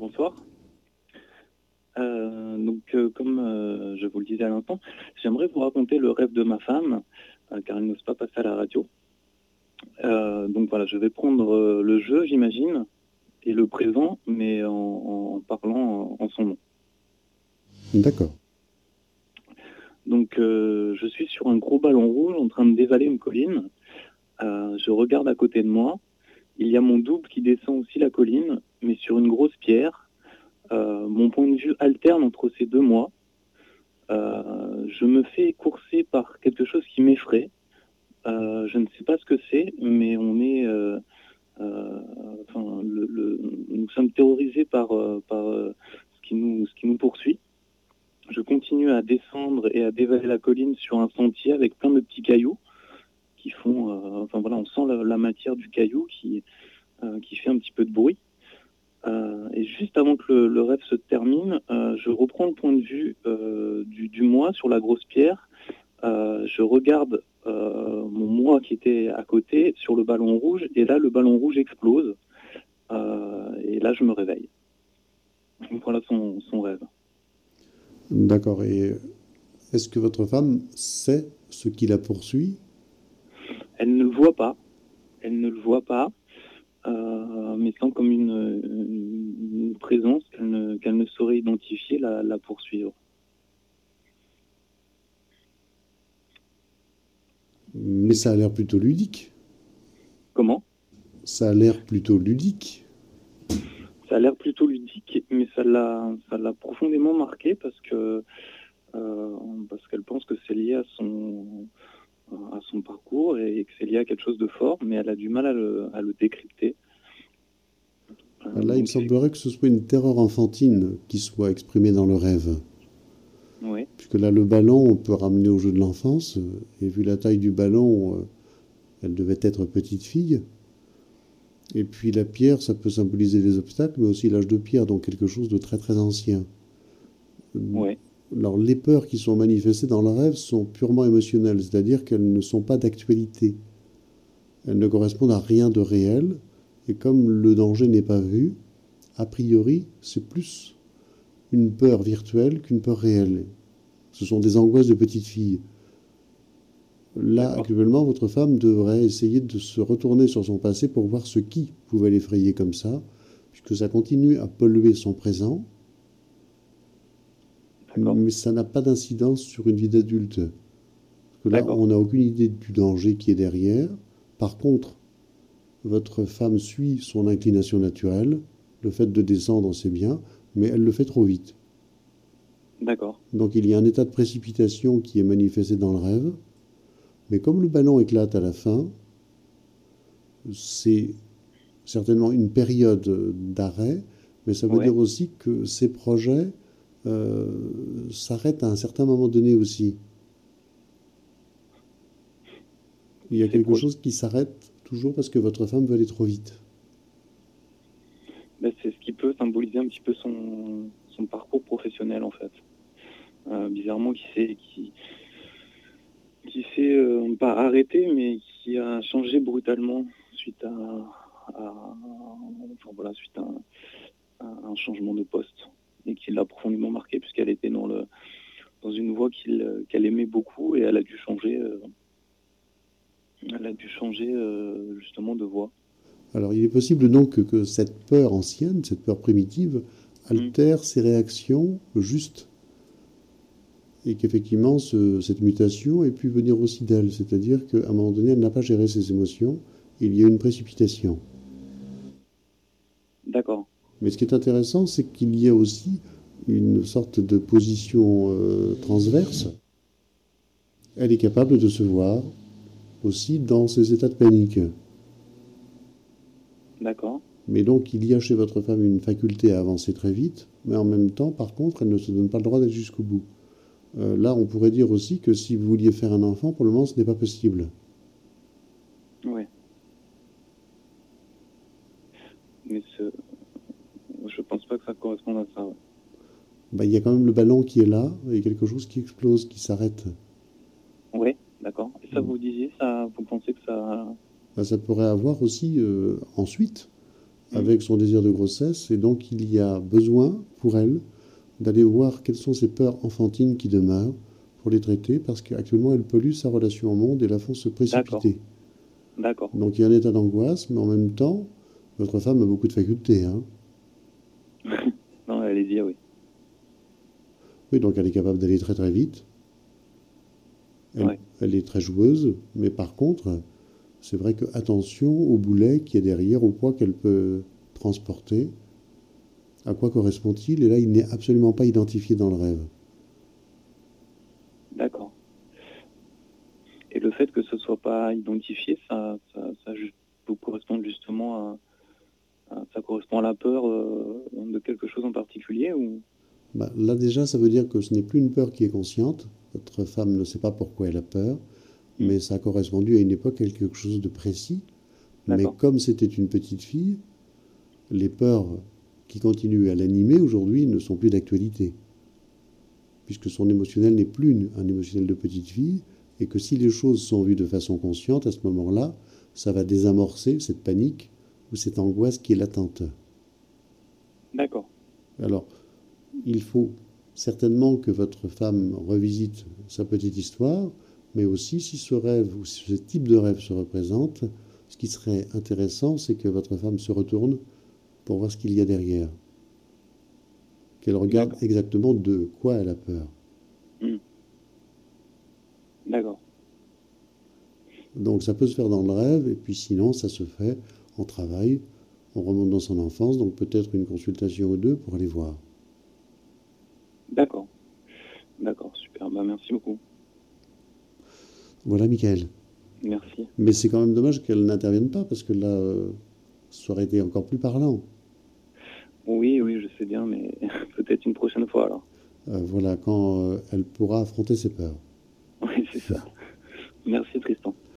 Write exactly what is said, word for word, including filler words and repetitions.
bonsoir. Euh, donc, euh, comme euh, je vous le disais à l'instant, j'aimerais vous raconter le rêve de ma femme, euh, car elle n'ose pas passer à la radio. Euh, donc voilà, je vais prendre euh, le jeu, j'imagine, et le présent, mais en, en parlant en, en son nom. D'accord. Donc, euh, je suis sur un gros ballon rouge en train de dévaler une colline. Euh, je regarde à côté de moi. Il y a mon double qui descend aussi la colline, mais sur une grosse pierre. Euh, mon point de vue alterne entre ces deux mois. Euh, je me fais courser par quelque chose qui m'effraie. Euh, je ne sais pas ce que c'est, mais on est, euh, euh, enfin, le, le, nous sommes terrorisés par, euh, par euh, ce qui nous, ce qui nous poursuit. Je continue à descendre et à dévaler la colline sur un sentier avec plein de petits cailloux qui font, euh, enfin voilà, on sent la, la matière du caillou qui, euh, qui fait un petit peu de bruit. Euh, et juste avant que le, le rêve se termine, euh, je reprends le point de vue euh, du, du moi sur la grosse pierre. Euh, je regarde euh, mon moi qui était à côté sur le ballon rouge, et là le ballon rouge explose, euh, et là je me réveille. Donc voilà son, son rêve. D'accord. Et est-ce que votre femme sait ce qui la poursuit? Elle ne le voit pas, elle ne le voit pas, euh, mais sent comme une, une, une présence qu'elle ne, qu'elle ne saurait identifier la, la poursuivre. Mais ça a l'air plutôt ludique. Comment? Ça a l'air plutôt ludique. Ça a l'air plutôt ludique, mais ça l'a, ça l'a profondément marqué parce que euh, parce qu'elle pense que c'est lié à son à son parcours et que c'est lié à quelque chose de fort, mais elle a du mal à le, à le décrypter. Euh, Là, il donc c'est... semblerait que ce soit une terreur enfantine qui soit exprimée dans le rêve. Oui, Puisque là, le ballon, on peut ramener au jeu de l'enfance. Et vu la taille du ballon, elle devait être petite fille. Et puis la pierre, ça peut symboliser les obstacles, mais aussi l'âge de pierre, donc quelque chose de très très ancien. oui, Alors les peurs qui sont manifestées dans le rêve sont purement émotionnelles, c'est-à-dire qu'elles ne sont pas d'actualité. Elles ne correspondent à rien de réel, et comme le danger n'est pas vu, a priori, c'est plus une peur virtuelle qu'une peur réelle. Ce sont des angoisses de petite fille. Là, d'accord, actuellement, votre femme devrait essayer de se retourner sur son passé pour voir ce qui pouvait l'effrayer comme ça, puisque ça continue à polluer son présent, d'accord, mais ça n'a pas d'incidence sur une vie d'adulte. Parce que là, d'accord, on n'a aucune idée du danger qui est derrière. Par contre, votre femme suit son inclination naturelle. Le fait de descendre, c'est bien, mais elle le fait trop vite. d'accord, Donc il y a un état de précipitation qui est manifesté dans le rêve. Mais comme le ballon éclate à la fin, c'est certainement une période d'arrêt, mais ça veut ouais, dire aussi que ces projets euh, s'arrêtent à un certain moment donné aussi. Il y a c'est quelque proche. chose qui s'arrête toujours parce que votre femme veut aller trop vite. Ben, c'est ce qui peut symboliser un petit peu son, son parcours professionnel en fait. Euh, bizarrement, qui s'est qui, qui s'est euh, pas arrêté, mais qui a changé brutalement suite à, à enfin, voilà, suite à, à un changement de poste et qui l'a profondément marqué puisqu'elle était dans le dans une voie qu'il, qu'elle aimait beaucoup et elle a dû changer, euh, elle a dû changer euh, justement de voie. Alors il est possible donc que, que cette peur ancienne, cette peur primitive, Mm. altère ses réactions justes et qu'effectivement ce- cette mutation ait pu venir aussi d'elle, c'est-à-dire qu'à un moment donné elle n'a pas géré ses émotions, il y a eu une précipitation. D'accord, Mais ce qui est intéressant, c'est qu'il y a aussi une sorte de position euh, transverse. Elle est capable de se voir aussi dans ces états de panique. d'accord, Mais donc il y a chez votre femme une faculté à avancer très vite, mais en même temps, par contre, elle ne se donne pas le droit d'aller jusqu'au bout. Euh, là, on pourrait dire aussi que si vous vouliez faire un enfant, pour le moment, ce n'est pas possible. ouais. Mais ce, je pense pas que ça corresponde à ça. Ouais. Bah, il y a quand même le ballon qui est là, et quelque chose qui explose, qui s'arrête. Ouais, d'accord. Et ça, vous disiez, ça, vous pensez que ça, Bah, ça pourrait avoir aussi euh, ensuite Mm. avec son désir de grossesse, et donc il y a besoin pour elle d'aller voir quelles sont ces peurs enfantines qui demeurent pour les traiter, parce qu'actuellement elle pollue sa relation au monde et la font se D'accord, précipiter. d'accord. Donc il y a un état d'angoisse, mais en même temps, votre femme a beaucoup de facultés, hein. Non, allez-y, ah oui. Oui, donc elle est capable d'aller très très vite, elle, Ouais, elle est très joueuse, mais par contre, c'est vrai que attention au boulet qui est derrière, au poids qu'elle peut transporter. À quoi correspond-il? Et là, il n'est absolument pas identifié dans le rêve. d'accord. Et le fait que ce soit pas identifié, ça, ça, ça ju- peut correspondre justement à, à- ça correspond à la peur euh, de quelque chose en particulier ou... Bah, là déjà, ça veut dire que ce n'est plus une peur qui est consciente. Votre femme ne sait pas pourquoi elle a peur, Hmm, mais ça a correspondu à une époque à quelque chose de précis. Mais d'accord, comme c'était une petite fille, les peurs qui continuent à l'animer aujourd'hui ne sont plus d'actualité, puisque son émotionnel n'est plus un émotionnel de petite fille, et que si les choses sont vues de façon consciente, à ce moment-là, ça va désamorcer cette panique ou cette angoisse qui est latente. d'accord, Alors, il faut certainement que votre femme revisite sa petite histoire, mais aussi si ce rêve ou si ce type de rêve se représente, ce qui serait intéressant, c'est que votre femme se retourne pour voir ce qu'il y a derrière, qu'elle regarde d'accord, exactement de quoi elle a peur. hmm, d'accord, Donc ça peut se faire dans le rêve, et puis sinon ça se fait en travail, on remonte dans son enfance, donc peut-être une consultation ou deux pour aller voir. d'accord, d'accord, super. Bah, merci beaucoup. Voilà, Michael. Merci. Mais c'est quand même dommage qu'elle n'intervienne pas, parce que là, euh, ça aurait été encore plus parlant. Oui, oui, je sais bien, mais peut-être une prochaine fois alors. Euh, voilà, quand euh, elle pourra affronter ses peurs. Oui, c'est ça. Merci Tristan.